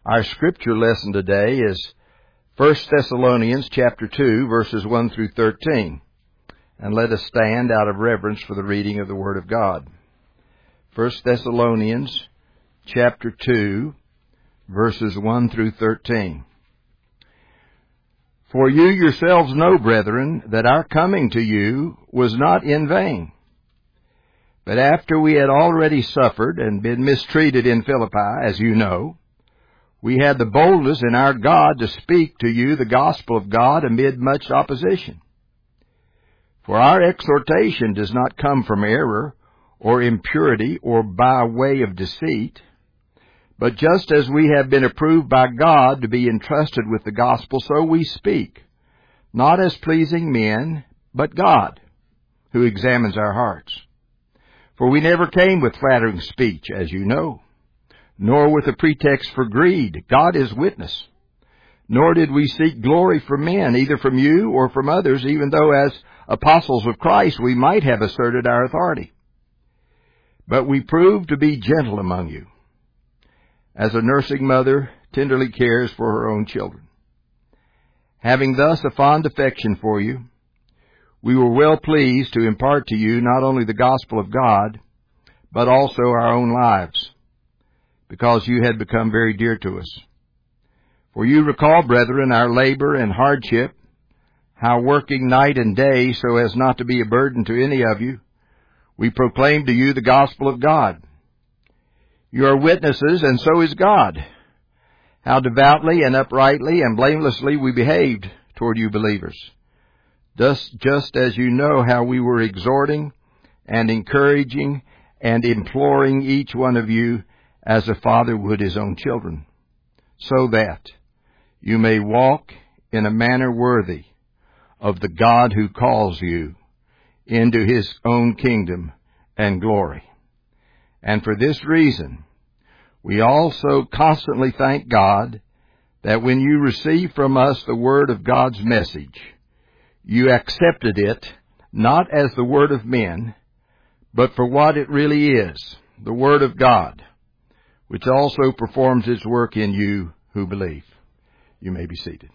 Our scripture lesson today is 1 Thessalonians chapter 2, verses 1 through 13. And let us stand out of reverence for the reading of the Word of God. 1 Thessalonians chapter 2, verses 1 through 13. For you yourselves know, brethren, that our coming to you was not in vain. But after we had already suffered and been mistreated in Philippi, as you know, we had the boldness in our God to speak to you the gospel of God amid much opposition. For our exhortation does not come from error or impurity or by way of deceit, but just as we have been approved by God to be entrusted with the gospel, so we speak, not as pleasing men, but God, who examines our hearts. For we never came with flattering speech, as you know, nor with a pretext for greed. God is witness. Nor did we seek glory from men, either from you or from others, even though as apostles of Christ we might have asserted our authority. But we proved to be gentle among you, as a nursing mother tenderly cares for her own children. Having thus a fond affection for you, we were well pleased to impart to you not only the gospel of God, but also our own lives, because you had become very dear to us. For you recall, brethren, our labor and hardship, how working night and day so as not to be a burden to any of you, we proclaimed to you the gospel of God. You are witnesses, and so is God, how devoutly and uprightly and blamelessly we behaved toward you believers. Thus, just as you know how we were exhorting and encouraging and imploring each one of you as a father would his own children, so that you may walk in a manner worthy of the God who calls you into his own kingdom and glory. And for this reason, we also constantly thank God that when you received from us the word of God's message, you accepted it not as the word of men, but for what it really is, the word of God, which also performs its work in you who believe. You may be seated.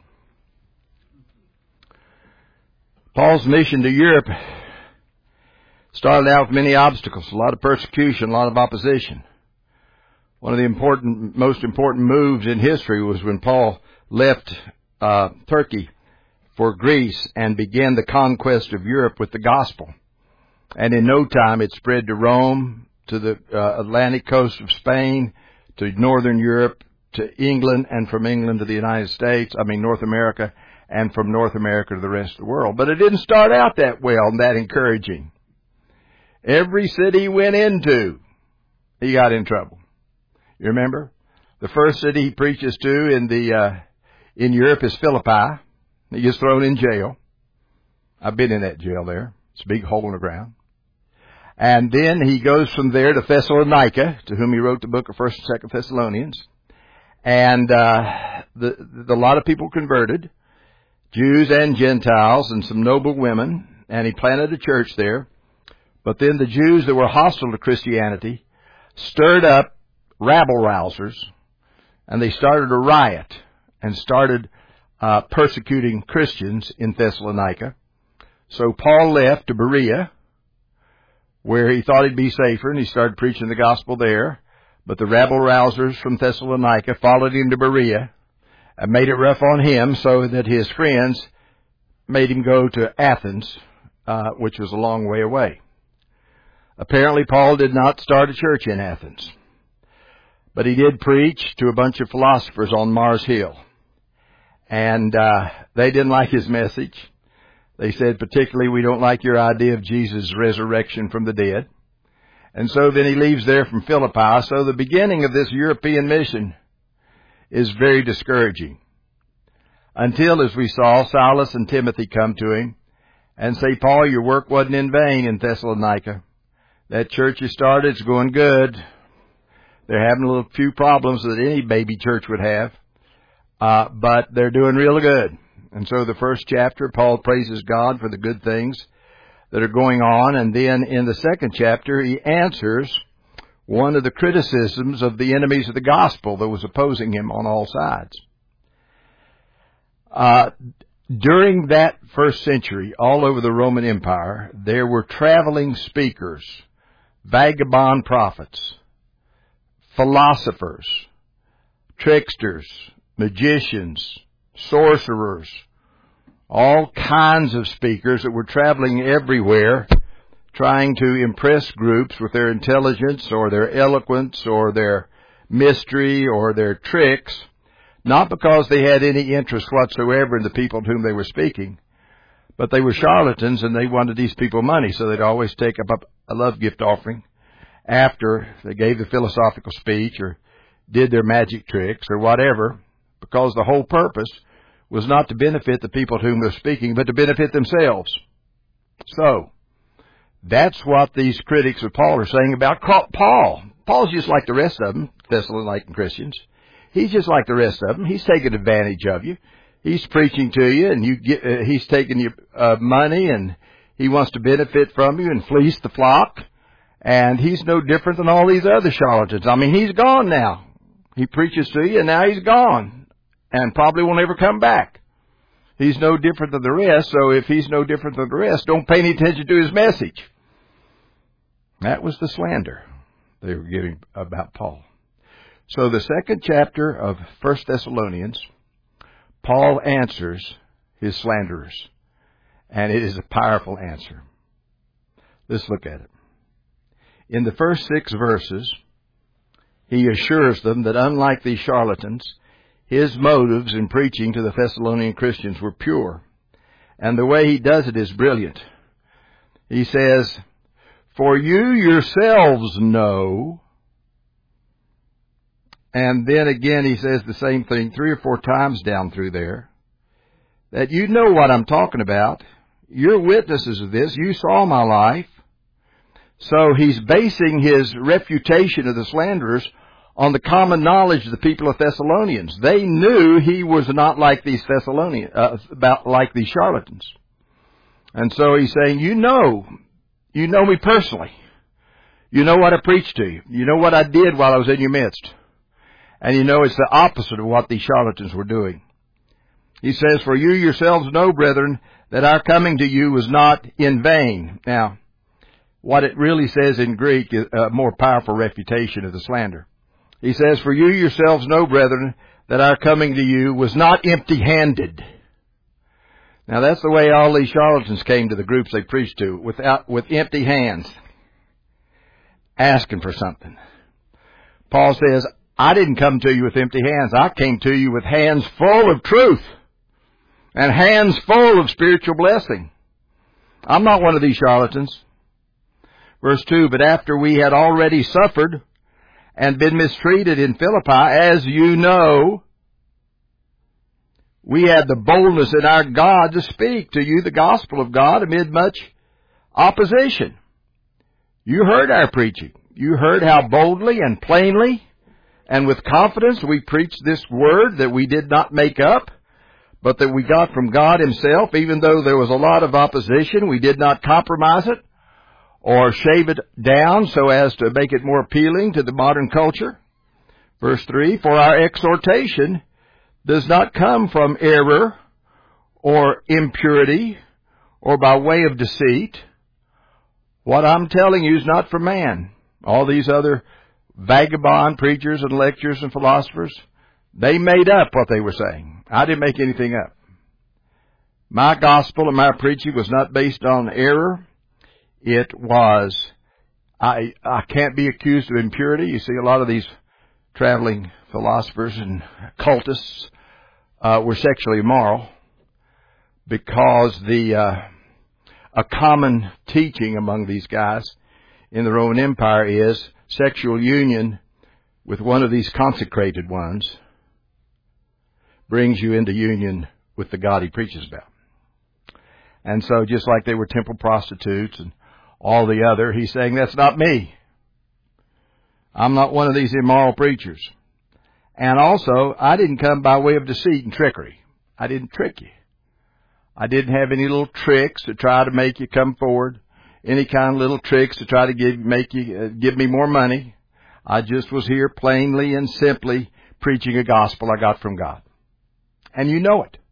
Paul's mission to Europe started out with many obstacles, a lot of persecution, a lot of opposition. One of the most important moves in history was when Paul left Turkey for Greece and began the conquest of Europe with the gospel. And in no time it spread to Rome, to the Atlantic coast of Spain, to northern Europe, to England, and from England to the United States, North America, and from North America to the rest of the world. But it didn't start out that well and that encouraging. Every city he went into, he got in trouble. You remember? The first city he preaches to in Europe is Philippi. He gets thrown in jail. I've been in that jail there. It's a big hole in the ground. And then he goes from there to Thessalonica, to whom he wrote the book of 1st and 2nd Thessalonians. And a lot of people converted, Jews and Gentiles, and some noble women, and he planted a church there. But then the Jews that were hostile to Christianity stirred up rabble-rousers, and they started a riot and started persecuting Christians in Thessalonica. So Paul left to Berea, where he thought he'd be safer, and he started preaching the gospel there. But the rabble-rousers from Thessalonica followed him to Berea and made it rough on him, so that his friends made him go to Athens, which was a long way away. Apparently, Paul did not start a church in Athens, but he did preach to a bunch of philosophers on Mars Hill. And they didn't like his message. They said, particularly, we don't like your idea of Jesus' resurrection from the dead. And so then he leaves there from Philippi. So the beginning of this European mission is very discouraging. Until, as we saw, Silas and Timothy come to him and say, Paul, your work wasn't in vain in Thessalonica. That church you started is going good. They're having a little few problems that any baby church would have. But they're doing real good. And so the first chapter, Paul praises God for the good things that are going on. And then in the second chapter, he answers one of the criticisms of the enemies of the gospel that was opposing him on all sides. During that first century, all over the Roman Empire, there were traveling speakers, vagabond prophets, philosophers, tricksters, magicians, sorcerers, all kinds of speakers that were traveling everywhere, trying to impress groups with their intelligence or their eloquence or their mystery or their tricks, not because they had any interest whatsoever in the people to whom they were speaking, but they were charlatans and they wanted these people money, so they'd always take up a love gift offering after they gave the philosophical speech or did their magic tricks or whatever, because the whole purpose was not to benefit the people to whom they're speaking, but to benefit themselves. So, that's what these critics of Paul are saying about Paul. Paul's just like the rest of them, Thessalonican Christians. He's just like the rest of them. He's taking advantage of you. He's preaching to you, and he's taking your money, and he wants to benefit from you and fleece the flock. And he's no different than all these other charlatans. I mean, he's gone now. He preaches to you, and now he's gone, and probably won't ever come back. He's no different than the rest, so if he's no different than the rest, don't pay any attention to his message. That was the slander they were giving about Paul. So the second chapter of 1 Thessalonians, Paul answers his slanderers, and it is a powerful answer. Let's look at it. In the first 6 verses, he assures them that unlike these charlatans, his motives in preaching to the Thessalonian Christians were pure. And the way he does it is brilliant. He says, "For you yourselves know," and then again he says the same thing 3 or 4 times down through there, that you know what I'm talking about. You're witnesses of this. You saw my life. So he's basing his refutation of the slanderers on the common knowledge of the people of Thessalonians. They knew he was not like these like these charlatans. And so he's saying, you know me personally. You know what I preached to you. You know what I did while I was in your midst. And you know it's the opposite of what these charlatans were doing. He says, "For you yourselves know, brethren, that our coming to you was not in vain." Now, what it really says in Greek is a more powerful refutation of the slander. He says, "For you yourselves know, brethren, that our coming to you was not empty-handed." Now that's the way all these charlatans came to the groups they preached to, with empty hands, asking for something. Paul says, I didn't come to you with empty hands. I came to you with hands full of truth and hands full of spiritual blessing. I'm not one of these charlatans. Verse 2, "But after we had already suffered and been mistreated in Philippi, as you know, we had the boldness in our God to speak to you the gospel of God amid much opposition." You heard our preaching. You heard how boldly and plainly and with confidence we preached this word that we did not make up, but that we got from God Himself. Even though there was a lot of opposition, we did not compromise it or shave it down so as to make it more appealing to the modern culture. Verse 3, "For our exhortation does not come from error or impurity or by way of deceit." What I'm telling you is not from man. All these other vagabond preachers and lecturers and philosophers, they made up what they were saying. I didn't make anything up. My gospel and my preaching was not based on error. It was, I can't be accused of impurity. You see, a lot of these traveling philosophers and cultists were sexually immoral because a common teaching among these guys in the Roman Empire is sexual union with one of these consecrated ones brings you into union with the God he preaches about. And so just like they were temple prostitutes and all the other, he's saying, that's not me. I'm not one of these immoral preachers. And also, I didn't come by way of deceit and trickery. I didn't trick you. I didn't have any little tricks to try to make you come forward, any kind of little tricks to try to give me more money. I just was here plainly and simply preaching a gospel I got from God. And you know it.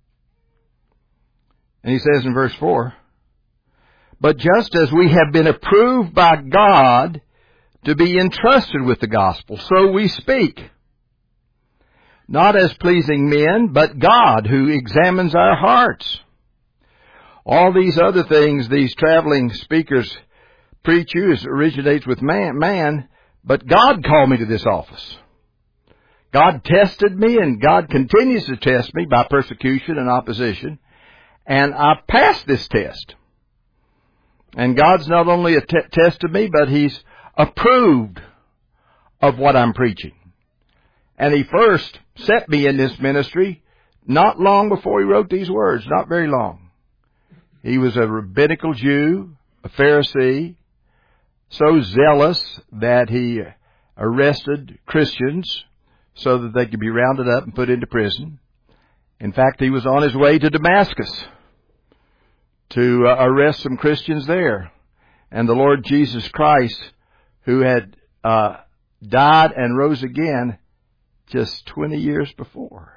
And he says in verse 4, but just as we have been approved by God to be entrusted with the gospel, so we speak. Not as pleasing men, but God who examines our hearts. All these other things these traveling speakers preach you originates with man, but God called me to this office. God tested me, and God continues to test me by persecution and opposition, and I passed this test. And God's not only tested me, but He's approved of what I'm preaching. And He first set me in this ministry not long before He wrote these words, not very long. He was a rabbinical Jew, a Pharisee, so zealous that he arrested Christians so that they could be rounded up and put into prison. In fact, he was on his way to Damascus to arrest some Christians there. And the Lord Jesus Christ, who had died and rose again just 20 years before,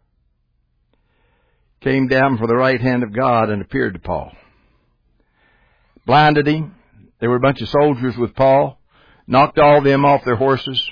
came down from the right hand of God and appeared to Paul. Blinded him. There were a bunch of soldiers with Paul, knocked all of them off their horses.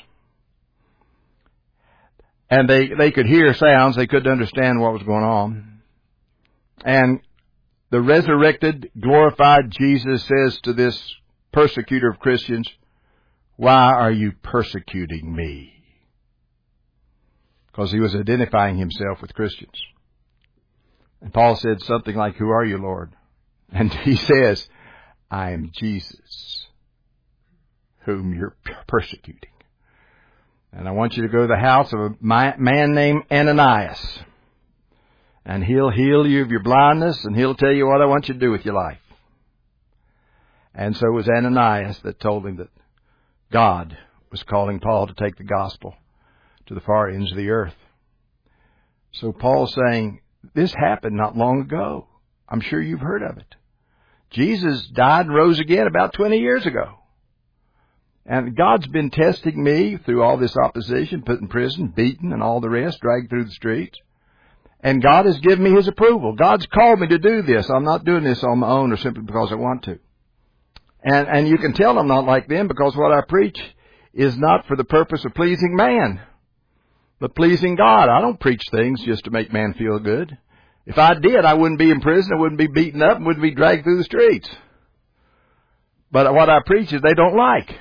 And they could hear sounds. They couldn't understand what was going on. And the resurrected, glorified Jesus says to this persecutor of Christians, why are you persecuting me? Because he was identifying himself with Christians. And Paul said something like, who are you, Lord? And he says, I am Jesus, whom you're persecuting. And I want you to go to the house of a man named Ananias. And he'll heal you of your blindness, and he'll tell you what I want you to do with your life. And so it was Ananias that told him that God was calling Paul to take the gospel to the far ends of the earth. So Paul's saying, this happened not long ago. I'm sure you've heard of it. Jesus died and rose again about 20 years ago. And God's been testing me through all this opposition, put in prison, beaten, and all the rest, dragged through the streets. And God has given me His approval. God's called me to do this. I'm not doing this on my own or simply because I want to. And you can tell I'm not like them because what I preach is not for the purpose of pleasing man, but pleasing God. I don't preach things just to make man feel good. If I did, I wouldn't be in prison, I wouldn't be beaten up, and wouldn't be dragged through the streets. But what I preach is they don't like.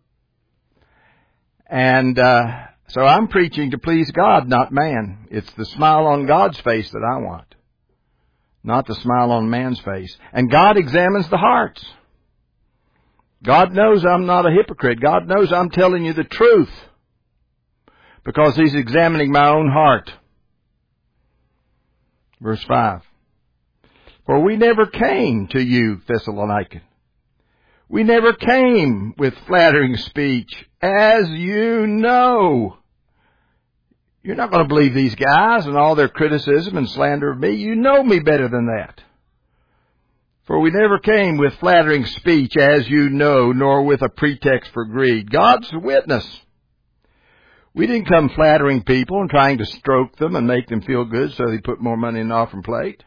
And so I'm preaching to please God, not man. It's the smile on God's face that I want, not the smile on man's face. And God examines the hearts. God knows I'm not a hypocrite. God knows I'm telling you the truth because He's examining my own heart. Verse 5. For we never came to you, Thessalonican. We never came with flattering speech, as you know. You're not going to believe these guys and all their criticism and slander of me. You know me better than that. For we never came with flattering speech, as you know, nor with a pretext for greed. God's a witness. We didn't come flattering people and trying to stroke them and make them feel good so they put more money in the offering plate.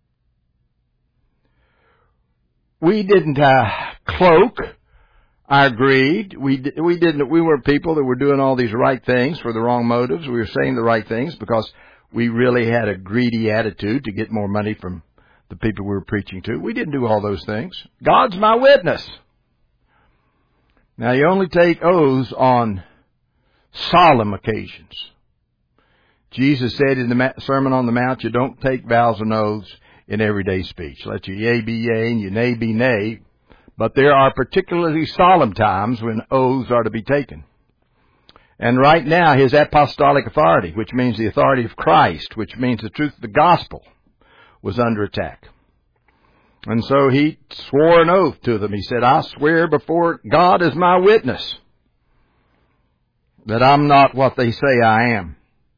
We didn't cloak our greed. We weren't people that were doing all these right things for the wrong motives. We were saying the right things because we really had a greedy attitude to get more money from the people we were preaching to. We didn't do all those things. God's my witness. Now, you only take oaths on solemn occasions. Jesus said in the Sermon on the Mount, you don't take vows and oaths in everyday speech. Let your yea be yea and your nay be nay. But there are particularly solemn times when oaths are to be taken. And right now, His apostolic authority, which means the authority of Christ, which means the truth of the gospel, was under attack. And so He swore an oath to them. He said, I swear before God as my witness that I'm not what they say I am.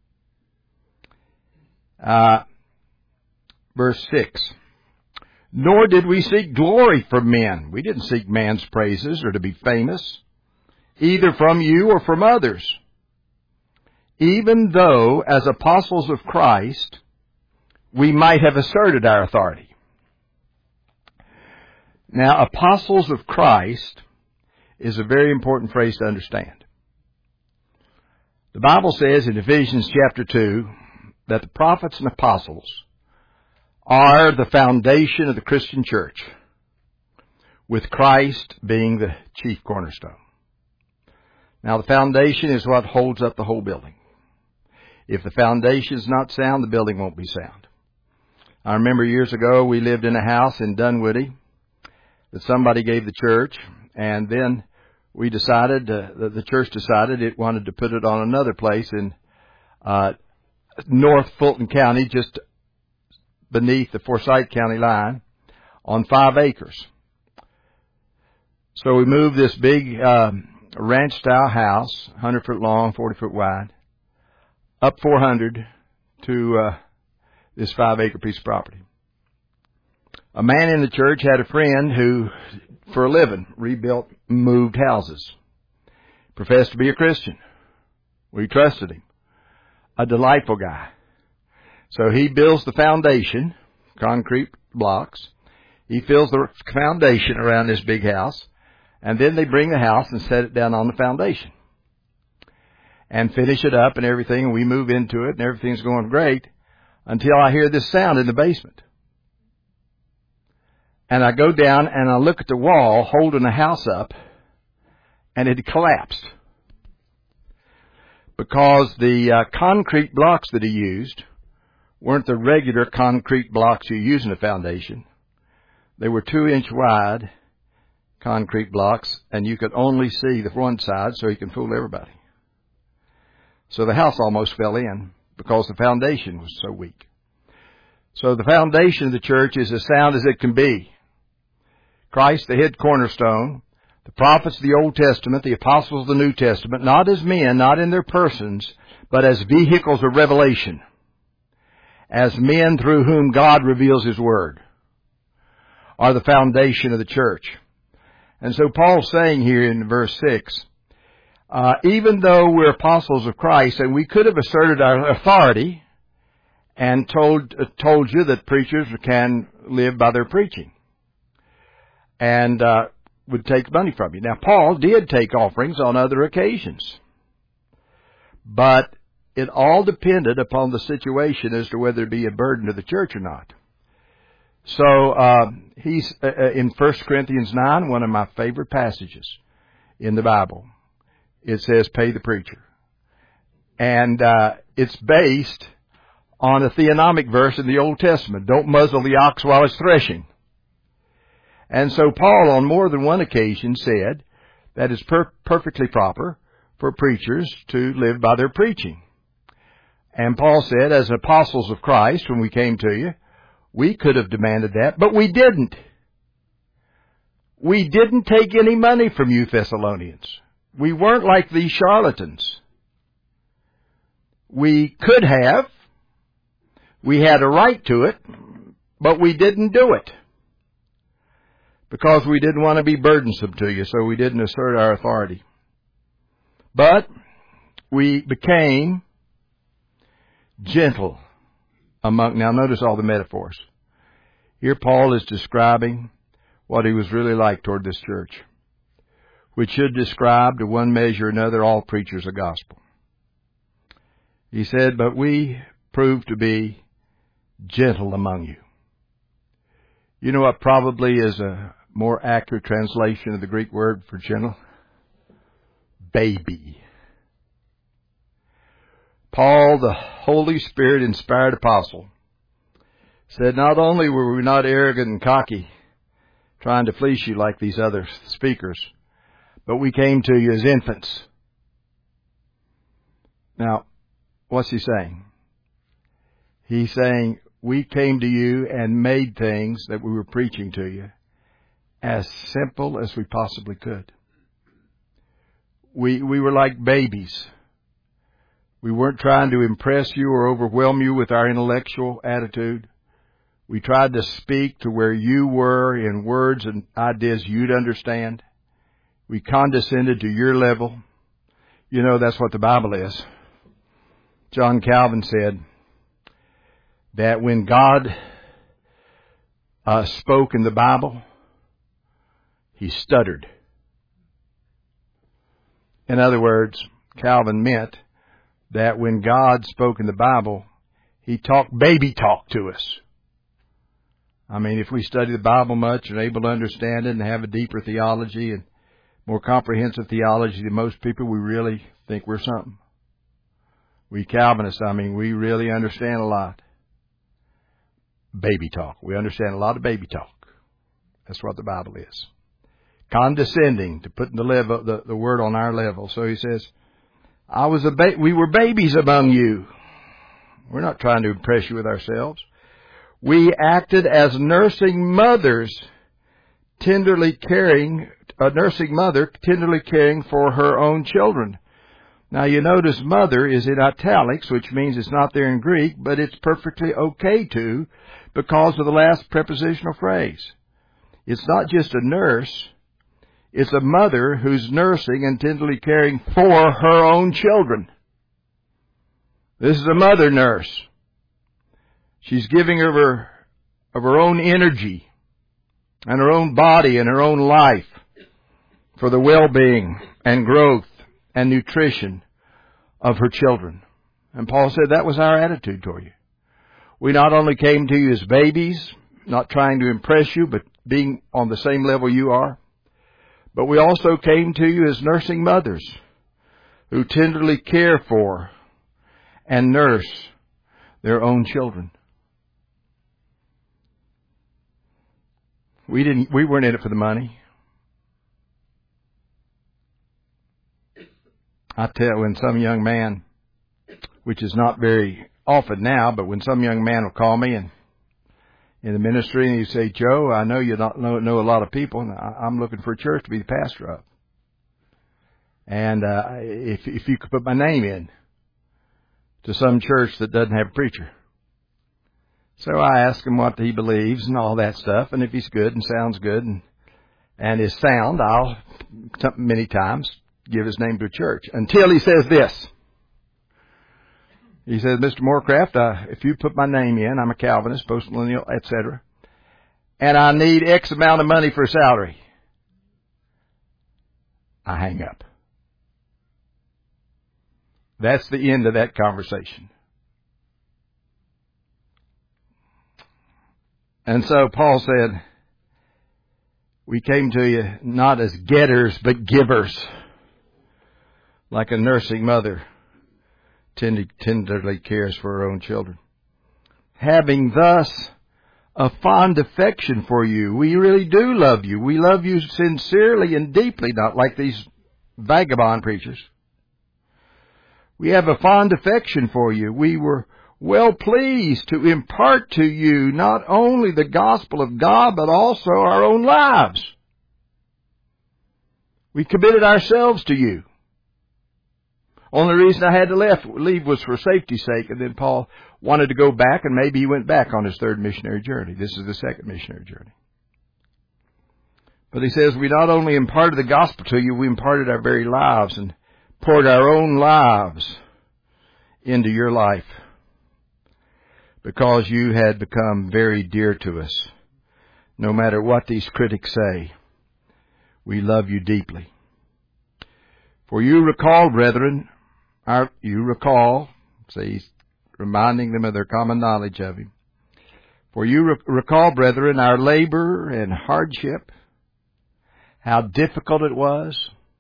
Verse 6. Nor did we seek glory from men. We didn't seek man's praises or to be famous. either from you or from others, even though, as apostles of Christ, we might have asserted our authority. Now, apostles of Christ is a very important phrase to understand. The Bible says in Ephesians chapter 2 that the prophets and apostles are the foundation of the Christian church, with Christ being the chief cornerstone. Now, the foundation is what holds up the whole building. If the foundation is not sound, the building won't be sound. I remember years ago we lived in a house in Dunwoody that somebody gave the church, and then we decided, the church decided it wanted to put it on another place in North Fulton County, just beneath the Forsyth County line, on 5 acres. So we moved this big ranch-style house, 100 foot long, 40 foot wide, up 400 to this 5 acre piece of property. A man in the church had a friend who, for a living, rebuilt, moved houses. Professed to be a Christian. We trusted him. A delightful guy. So he builds the foundation, concrete blocks. He fills the foundation around this big house. And then they bring the house and set it down on the foundation. And finish it up and everything. And we move into it and everything's going great until I hear this sound in the basement. And I go down and I look at the wall holding the house up, and it had collapsed. Because the concrete blocks that he used weren't the regular concrete blocks you use in a foundation. They were 2-inch wide concrete blocks, and you could only see the one side so you can fool everybody. So the house almost fell in because the foundation was so weak. So the foundation of the church is as sound as it can be. Christ, the head cornerstone, the prophets of the Old Testament, the apostles of the New Testament, not as men, not in their persons, but as vehicles of revelation, as men through whom God reveals His Word, are the foundation of the church. And so Paul's saying here in verse 6, even though we're apostles of Christ, and we could have asserted our authority and told you that preachers can live by their preaching, and would take money from you. Now, Paul did take offerings on other occasions, but it all depended upon the situation as to whether it be a burden to the church or not. So he's in 1 Corinthians 9, one of my favorite passages in the Bible. It says, pay the preacher. And it's based on a theonomic verse in the Old Testament. Don't muzzle the ox while it's threshing. And so Paul, on more than one occasion, said that it's perfectly proper for preachers to live by their preaching. And Paul said, as apostles of Christ, when we came to you, we could have demanded that, but we didn't. We didn't take any money from you Thessalonians. We weren't like these charlatans. We could have. We had a right to it, but we didn't do it. Because we didn't want to be burdensome to you, so we didn't assert our authority. But we became gentle among, now notice all the metaphors. Here Paul is describing what he was really like toward this church, which should describe to one measure or another all preachers of the gospel. He said, but we proved to be gentle among you. You know what probably is a more accurate translation of the Greek word for gentle? Baby. Paul, the Holy Spirit inspired apostle, said not only were we not arrogant and cocky, trying to fleece you like these other speakers, but we came to you as infants. Now, what's he saying? He's saying we came to you and made things that we were preaching to you as simple as we possibly could. We were like babies. We weren't trying to impress you or overwhelm you with our intellectual attitude. We tried to speak to where you were in words and ideas you'd understand. We condescended to your level. You know, that's what the Bible is. John Calvin said that when God spoke in the Bible, He stuttered. In other words, Calvin meant that when God spoke in the Bible, He talked baby talk to us. I mean, if we study the Bible much and are able to understand it and have a deeper theology and more comprehensive theology than most people, we really think we're something. We Calvinists, we really understand a lot. Baby talk. We understand a lot of baby talk. That's what the Bible is. Condescending, to put the word on our level. So he says, we were babies among you. We're not trying to impress you with ourselves. We acted as nursing mothers, a nursing mother tenderly caring for her own children. Now you notice mother is in italics, which means it's not there in Greek, but it's perfectly okay to, because of the last prepositional phrase. It's not just a nurse. It's a mother who's nursing and tenderly caring for her own children. This is a mother nurse. She's giving of her own energy and her own body and her own life for the well-being and growth and nutrition of her children. And Paul said that was our attitude toward you. We not only came to you as babies, not trying to impress you, but being on the same level you are, but we also came to you as nursing mothers who tenderly care for and nurse their own children. We weren't in it for the money. I tell you, when some young man, which is not very often now, but when some young man will call me and in the ministry and he'd say, Joe, I know you don't know a lot of people, and I'm looking for a church to be the pastor of. And if you could put my name in to some church that doesn't have a preacher. So I ask him what he believes and all that stuff, and if he's good and sounds good and is sound, I'll many times give his name to a church. Until he says this. He says, Mr. Moorcraft, if you put my name in, I'm a Calvinist, postmillennial, etc., and I need X amount of money for a salary, I hang up. That's the end of that conversation. And so Paul said, we came to you not as getters, but givers, like a nursing mother tenderly cares for her own children. Having thus a fond affection for you. We really do love you. We love you sincerely and deeply, not like these vagabond preachers. We have a fond affection for you. We were well pleased to impart to you not only the gospel of God, but also our own lives. We committed ourselves to you. Only reason I had to leave was for safety's sake, and then Paul wanted to go back, and maybe he went back on his third missionary journey. This is the second missionary journey. But he says, we not only imparted the gospel to you, we imparted our very lives and poured our own lives into your life because you had become very dear to us. No matter what these critics say, we love you deeply. For you recall, brethren, so he's reminding them of their common knowledge of him. For you recall, brethren, our labor and hardship, how difficult it was,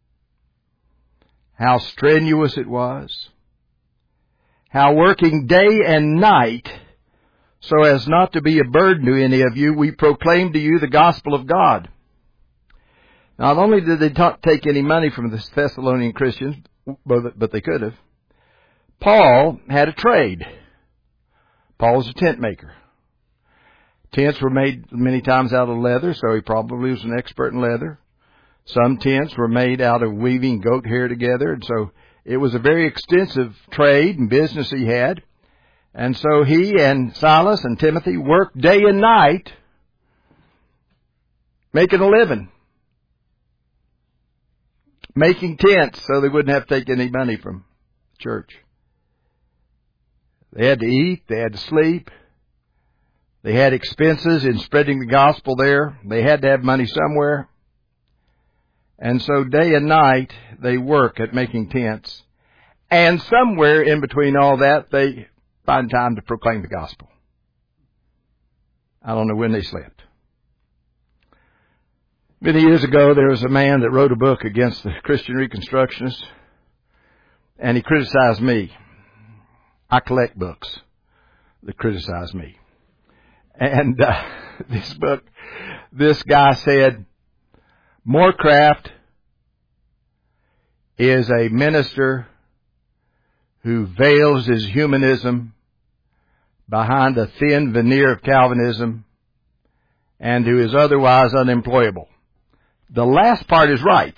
how strenuous it was, how working day and night, so as not to be a burden to any of you, we proclaim to you the gospel of God. Not only did they not take any money from the Thessalonian Christians, but they could have. Paul had a trade. Paul was a tent maker. Tents were made many times out of leather, so he probably was an expert in leather. Some tents were made out of weaving goat hair together, and so it was a very extensive trade and business he had. And so he and Silas and Timothy worked day and night making a living. making tents so they wouldn't have to take any money from the church. They had to eat, they had to sleep, they had expenses in spreading the gospel there, they had to have money somewhere. And so day and night they work at making tents. And somewhere in between all that they find time to proclaim the gospel. I don't know when they slept. Many years ago, there was a man that wrote a book against the Christian Reconstructionists, and he criticized me. I collect books that criticize me. And this guy said, Morecraft is a minister who veils his humanism behind a thin veneer of Calvinism and who is otherwise unemployable. The last part is right.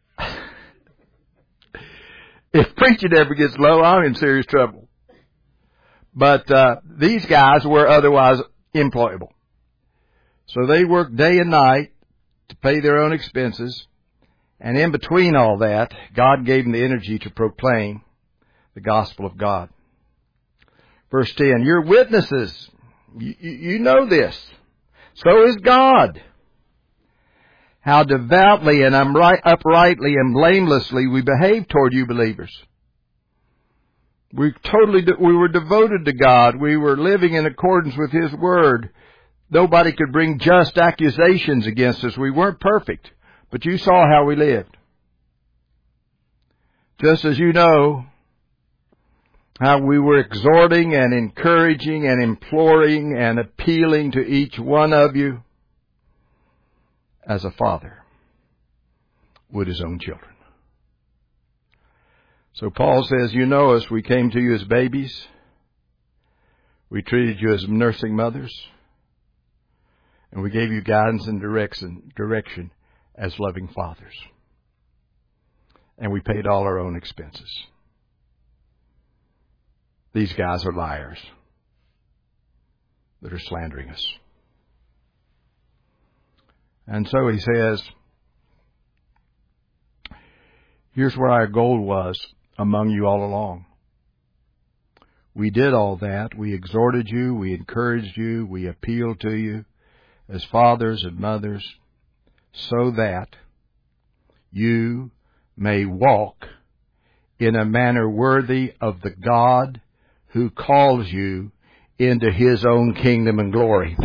If preaching ever gets low, I'm in serious trouble. But these guys were otherwise employable. So they worked day and night to pay their own expenses. And in between all that, God gave them the energy to proclaim the gospel of God. Verse 10, you're witnesses. You know this. So is God. How devoutly and uprightly and blamelessly we behave toward you believers. We were devoted to God. We were living in accordance with His Word. Nobody could bring just accusations against us. We weren't perfect, but you saw how we lived. Just as you know how we were exhorting and encouraging and imploring and appealing to each one of you as a father would his own children. So Paul says, you know us, we came to you as babies. We treated you as nursing mothers. And we gave you guidance and direction as loving fathers. And we paid all our own expenses. These guys are liars that are slandering us. And so he says, here's where our goal was among you all along. We did all that. We exhorted you. We encouraged you. We appealed to you as fathers and mothers so that you may walk in a manner worthy of the God who calls you into His own kingdom and glory.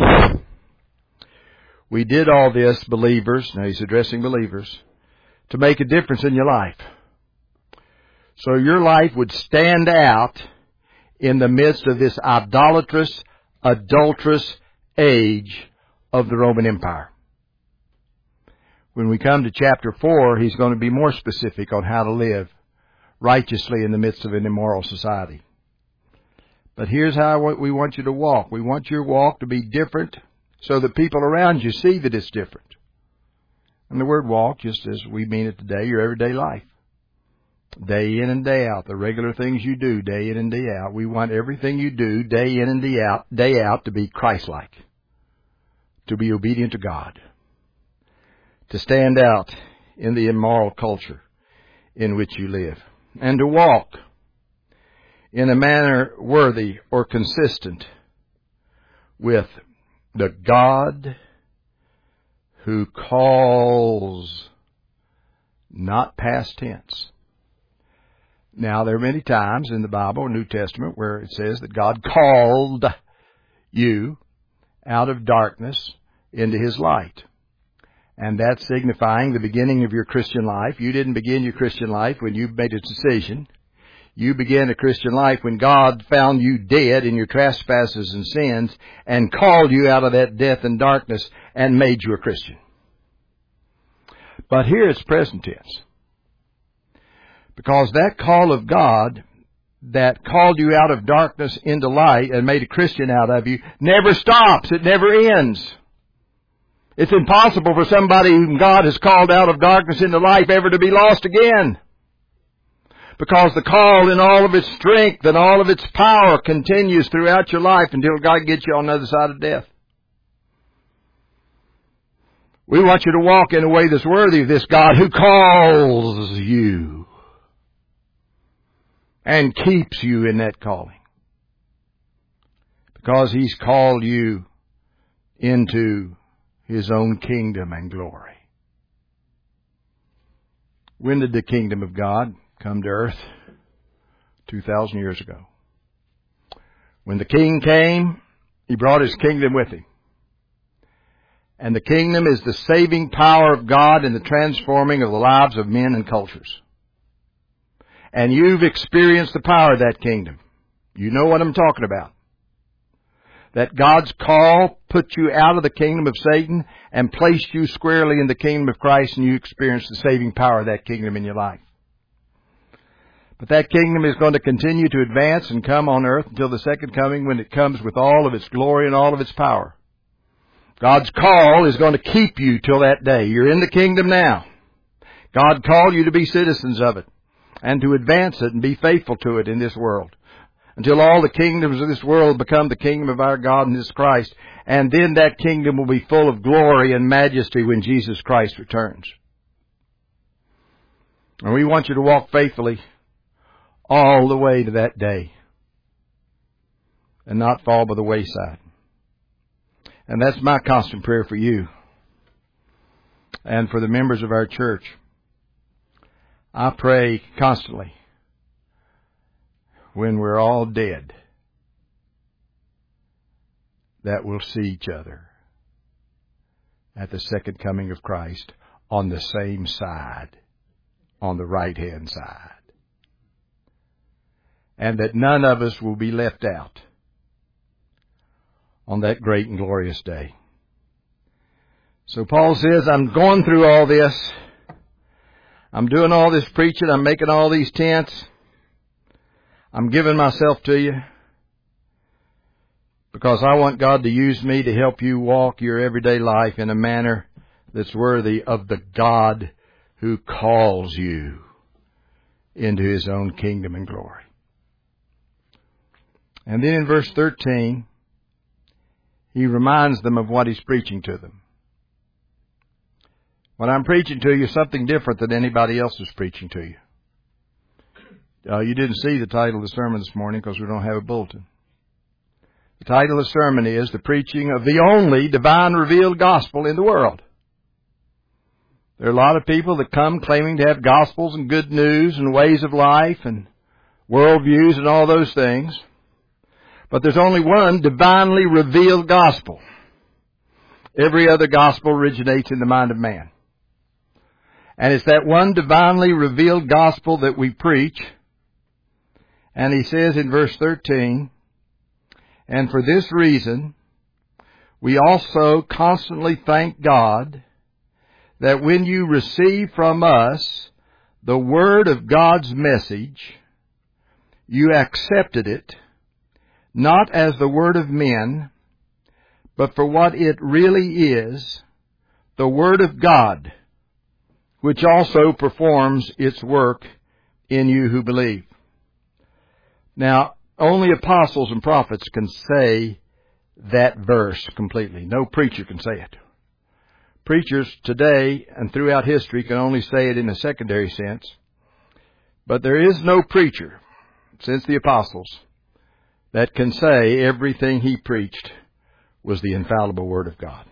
We did all this, believers, now he's addressing believers, to make a difference in your life. So your life would stand out in the midst of this idolatrous, adulterous age of the Roman Empire. When we come to chapter 4, he's going to be more specific on how to live righteously in the midst of an immoral society. But here's how we want you to walk. We want your walk to be different so that people around you see that it's different. And the word walk, just as we mean it today, your everyday life. Day in and day out, the regular things you do day in and day out. We want everything you do day in and day out to be Christ-like, to be obedient to God, to stand out in the immoral culture in which you live, and to walk in a manner worthy or consistent with the God who calls, not past tense. Now, there are many times in the Bible, New Testament, where it says that God called you out of darkness into His light. And that's signifying the beginning of your Christian life. You didn't begin your Christian life when you made a decision. You began a Christian life when God found you dead in your trespasses and sins and called you out of that death and darkness and made you a Christian. But here it's present tense. Because that call of God that called you out of darkness into light and made a Christian out of you never stops. It never ends. It's impossible for somebody whom God has called out of darkness into life ever to be lost again. Because the call in all of its strength and all of its power continues throughout your life until God gets you on the other side of death. We want you to walk in a way that's worthy of this God who calls you and keeps you in that calling. Because He's called you into His own kingdom and glory. When did the kingdom of God come to earth? 2,000 years ago. When the King came, He brought His kingdom with Him. And the kingdom is the saving power of God in the transforming of the lives of men and cultures. And you've experienced the power of that kingdom. You know what I'm talking about. That God's call put you out of the kingdom of Satan and placed you squarely in the kingdom of Christ, and you experienced the saving power of that kingdom in your life. But that kingdom is going to continue to advance and come on earth until the second coming, when it comes with all of its glory and all of its power. God's call is going to keep you till that day. You're in the kingdom now. God called you to be citizens of it and to advance it and be faithful to it in this world, until all the kingdoms of this world become the kingdom of our God and His Christ. And then that kingdom will be full of glory and majesty when Jesus Christ returns. And we want you to walk faithfully all the way to that day and not fall by the wayside. And that's my constant prayer for you and for the members of our church. I pray constantly, when we're all dead, that we'll see each other at the second coming of Christ on the same side, on the right-hand side. And that none of us will be left out on that great and glorious day. So Paul says, I'm going through all this. I'm doing all this preaching. I'm making all these tents. I'm giving myself to you because I want God to use me to help you walk your everyday life in a manner that's worthy of the God who calls you into His own kingdom and glory. And then in verse 13, he reminds them of what he's preaching to them. What I'm preaching to you is something different than anybody else is preaching to you. You didn't see the title of the sermon this morning because we don't have a bulletin. The title of the sermon is The Preaching of the Only Divine Revealed Gospel in the World. There are a lot of people that come claiming to have gospels and good news and ways of life and worldviews and all those things. But there's only one divinely revealed gospel. Every other gospel originates in the mind of man. And it's that one divinely revealed gospel that we preach. And he says in verse 13, and for this reason, we also constantly thank God that when you receive from us the word of God's message, you accepted it, not as the word of men, but for what it really is, the word of God, which also performs its work in you who believe. Now, only apostles and prophets can say that verse completely. No preacher can say it. Preachers today and throughout history can only say it in a secondary sense. But there is no preacher since the apostles that can say everything he preached was the infallible Word of God.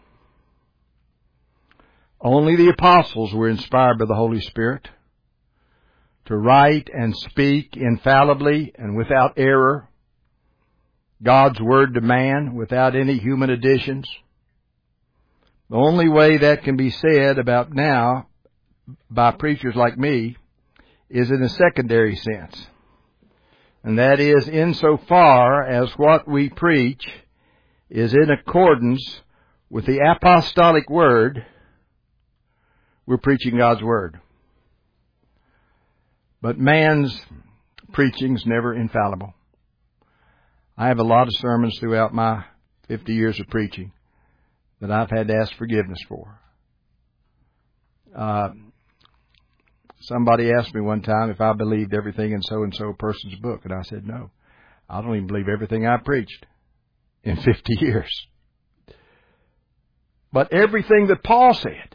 Only the apostles were inspired by the Holy Spirit to write and speak infallibly and without error God's Word to man without any human additions. The only way that can be said about now by preachers like me is in a secondary sense. And that is insofar as what we preach is in accordance with the apostolic word, we're preaching God's Word. But man's preaching's never infallible. I have a lot of sermons throughout my 50 years of preaching that I've had to ask forgiveness for. Somebody asked me one time if I believed everything in so-and-so person's book, and I said, no, I don't even believe everything I preached in 50 years. But everything that Paul said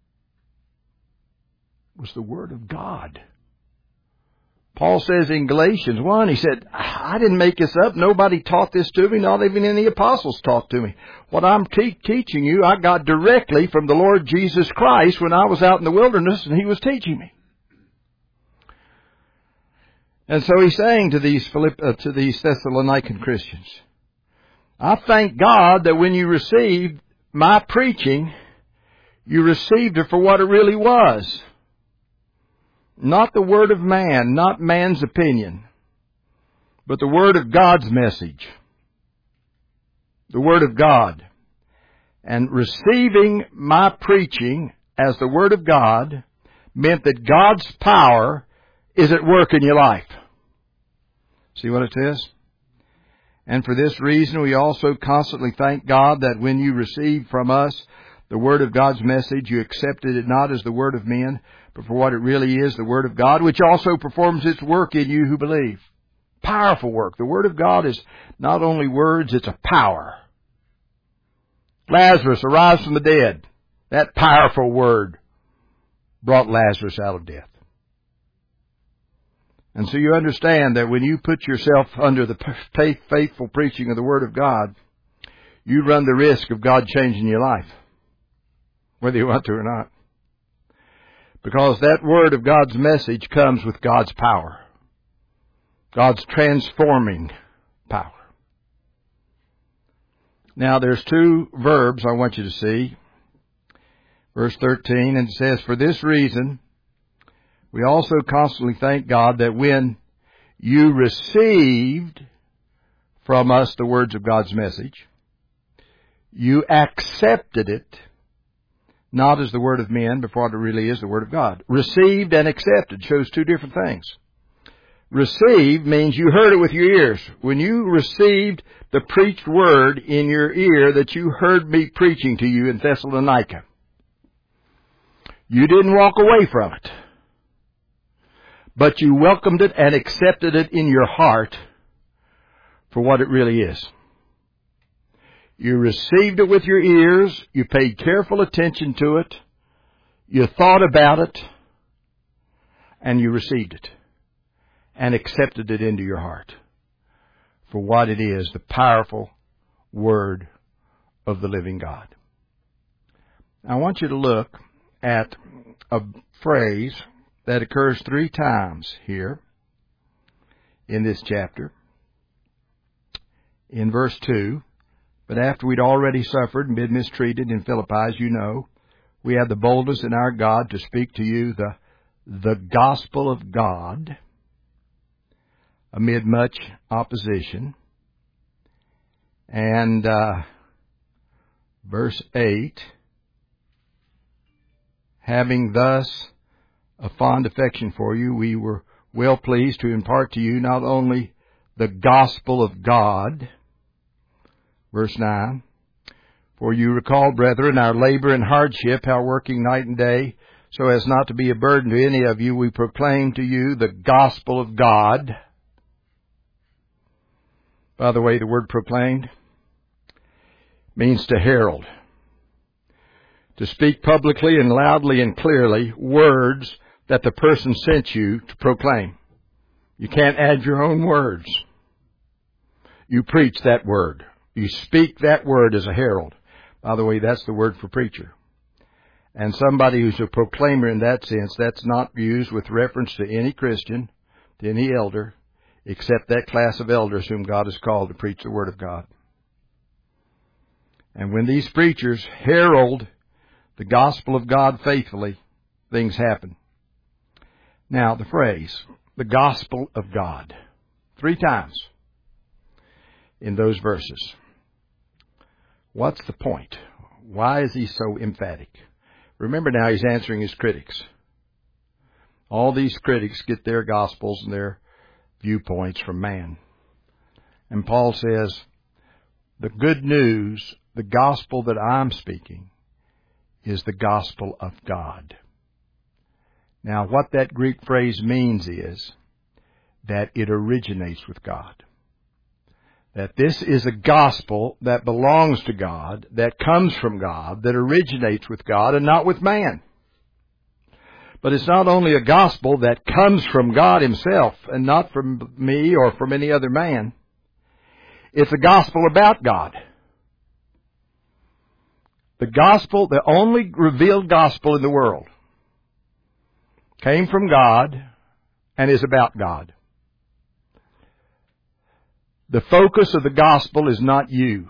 was the Word of God. Paul says in Galatians 1, he said, I didn't make this up. Nobody taught this to me. Not even any apostles taught to me. What I'm teaching you, I got directly from the Lord Jesus Christ when I was out in the wilderness and He was teaching me. And so he's saying to these Thessalonican Christians, I thank God that when you received my preaching, you received it for what it really was. Not the word of man, not man's opinion, but the word of God's message. The word of God. And receiving my preaching as the word of God meant that God's power is at work in your life. See what it says? And for this reason, we also constantly thank God that when you received from us the word of God's message, you accepted it not as the word of men, but for what it really is, the word of God, which also performs its work in you who believe. Powerful work. The word of God is not only words, it's a power. Lazarus arise from the dead. That powerful word brought Lazarus out of death. And so you understand that when you put yourself under the faithful preaching of the Word of God, you run the risk of God changing your life, whether you want to or not. Because that Word of God's message comes with God's power, God's transforming power. Now there's two verbs I want you to see. Verse 13, and it says, for this reason, we also constantly thank God that when you received from us the words of God's message, you accepted it, not as the word of men, but for what it really is, the word of God. Received and accepted shows two different things. Received means you heard it with your ears. When you received the preached word in your ear that you heard me preaching to you in Thessalonica, you didn't walk away from it, but you welcomed it and accepted it in your heart for what it really is. You received it with your ears, you paid careful attention to it, you thought about it, and you received it and accepted it into your heart for what it is, the powerful Word of the living God. I want you to look at a phrase that occurs 3 times here in this chapter. In verse 2, but after we'd already suffered and been mistreated in Philippi, as you know, we had the boldness in our God to speak to you the gospel of God amid much opposition. And verse 8, having thus a fond affection for you, we were well pleased to impart to you not only the gospel of God, verse 9, for you recall, brethren, our labor and hardship, how working night and day, so as not to be a burden to any of you, we proclaim to you the gospel of God. By the way, the word proclaimed means to herald, to speak publicly and loudly and clearly words that the person sent you to proclaim. You can't add your own words. You preach that word. You speak that word as a herald. By the way, that's the word for preacher. And somebody who's a proclaimer in that sense, that's not used with reference to any Christian, to any elder, except that class of elders whom God has called to preach the Word of God. And when these preachers herald the gospel of God faithfully, things happen. Now, the phrase, the gospel of God, 3 times in those verses. What's the point? Why is he so emphatic? Remember now, he's answering his critics. All these critics get their gospels and their viewpoints from man. And Paul says, the good news, the gospel that I'm speaking, is the gospel of God. Now, what that Greek phrase means is that it originates with God. That this is a gospel that belongs to God, that comes from God, that originates with God and not with man. But it's not only a gospel that comes from God Himself and not from me or from any other man. It's a gospel about God. The gospel, the only revealed gospel in the world, came from God and is about God. The focus of the gospel is not you.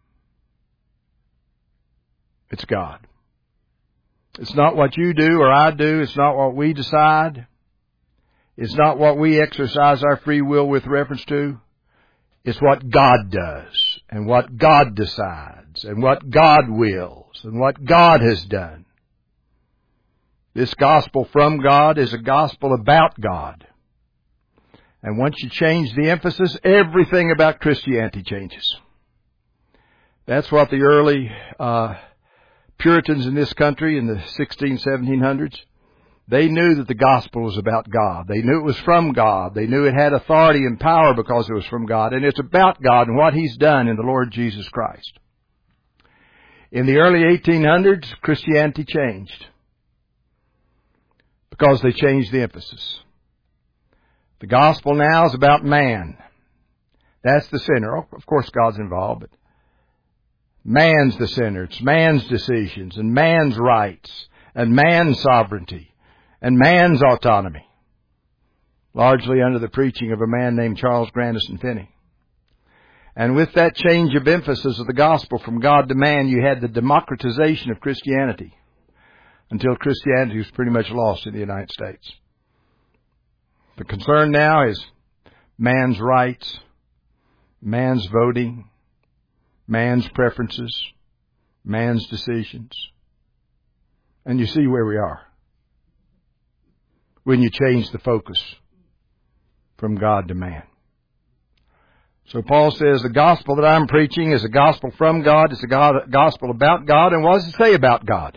It's God. It's not what you do or I do. It's not what we decide. It's not what we exercise our free will with reference to. It's what God does and what God decides and what God wills and what God has done. This gospel from God is a gospel about God. And once you change the emphasis, everything about Christianity changes. That's what the early Puritans in this country in the 1700s, they knew that the gospel was about God. They knew it was from God. They knew it had authority and power because it was from God. And it's about God and what He's done in the Lord Jesus Christ. In the early 1800s, Christianity changed because they changed the emphasis. The gospel now is about man. That's the sinner. Of course, God's involved, but man's the sinner. It's man's decisions and man's rights and man's sovereignty and man's autonomy, largely under the preaching of a man named Charles Grandison Finney. And with that change of emphasis of the gospel from God to man, you had the democratization of Christianity until Christianity was pretty much lost in the United States. The concern now is man's rights, man's voting, man's preferences, man's decisions. And you see where we are when you change the focus from God to man. So Paul says the gospel that I'm preaching is a gospel from God. It's a gospel about God. And what does it say about God?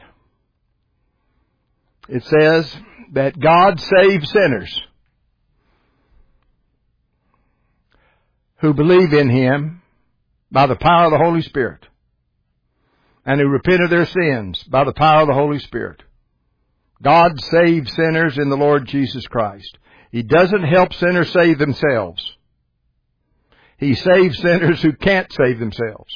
It says that God saves sinners who believe in Him by the power of the Holy Spirit, and who repent of their sins by the power of the Holy Spirit. God saves sinners in the Lord Jesus Christ. He doesn't help sinners save themselves. He saves sinners who can't save themselves.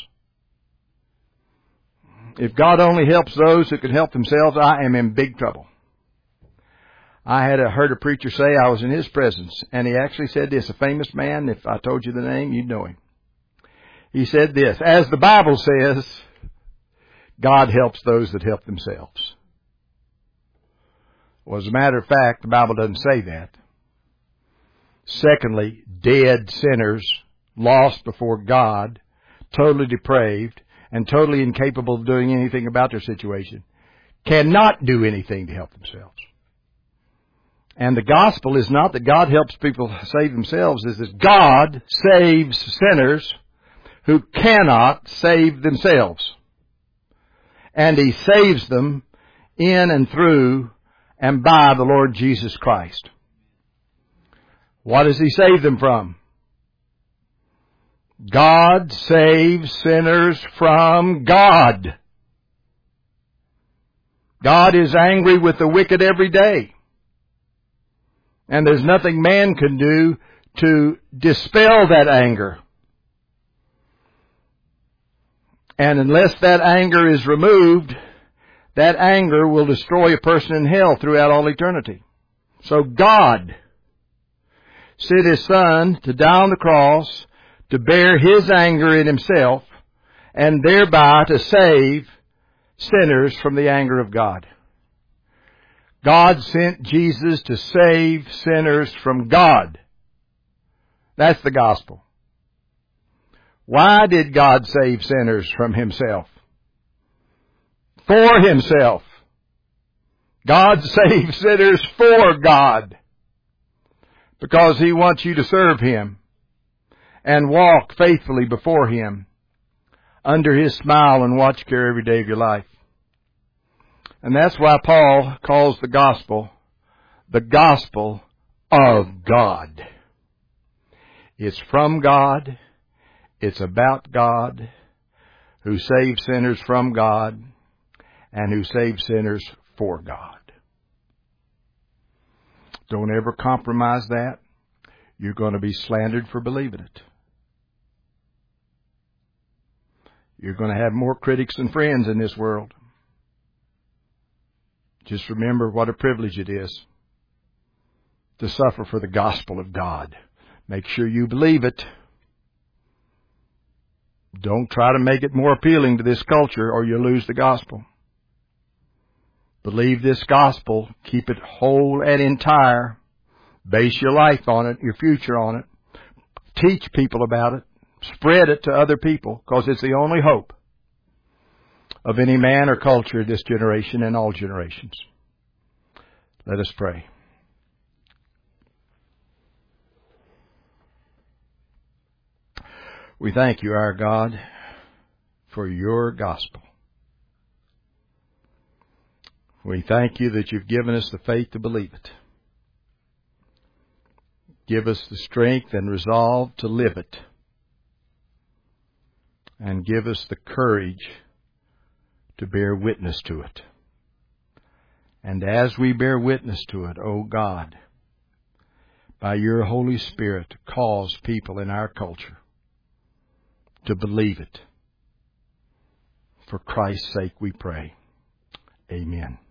If God only helps those who can help themselves, I am in big trouble. I had heard a preacher say, I was in his presence, and he actually said this, a famous man, if I told you the name, you'd know him. He said this, as the Bible says, God helps those that help themselves. Well, as a matter of fact, the Bible doesn't say that. Secondly, dead sinners, lost before God, totally depraved, and totally incapable of doing anything about their situation, cannot do anything to help themselves. And the gospel is not that God helps people save themselves, it's that God saves sinners who cannot save themselves. And He saves them in and through and by the Lord Jesus Christ. What does He save them from? God saves sinners from God. God is angry with the wicked every day. And there's nothing man can do to dispel that anger. And unless that anger is removed, that anger will destroy a person in hell throughout all eternity. So God sent His Son to die on the cross to bear His anger in Himself and thereby to save sinners from the anger of God. God sent Jesus to save sinners from God. That's the gospel. Why did God save sinners from Himself? For Himself. God saves sinners for God. Because He wants you to serve Him and walk faithfully before Him under His smile and watch care every day of your life. And that's why Paul calls the gospel of God. It's from God. It's about God, who saves sinners from God, and who saves sinners for God. Don't ever compromise that. You're going to be slandered for believing it. You're going to have more critics than friends in this world. Just remember what a privilege it is to suffer for the gospel of God. Make sure you believe it. Don't try to make it more appealing to this culture or you'll lose the gospel. Believe this gospel. Keep it whole and entire. Base your life on it, your future on it. Teach people about it. Spread it to other people, because it's the only hope of any man or culture in this generation and all generations. Let us pray. We thank you, our God, for your gospel. We thank you that you've given us the faith to believe it. Give us the strength and resolve to live it. And give us the courage to bear witness to it. And as we bear witness to it, O God, by your Holy Spirit, cause people in our culture to believe it. For Christ's sake we pray. Amen.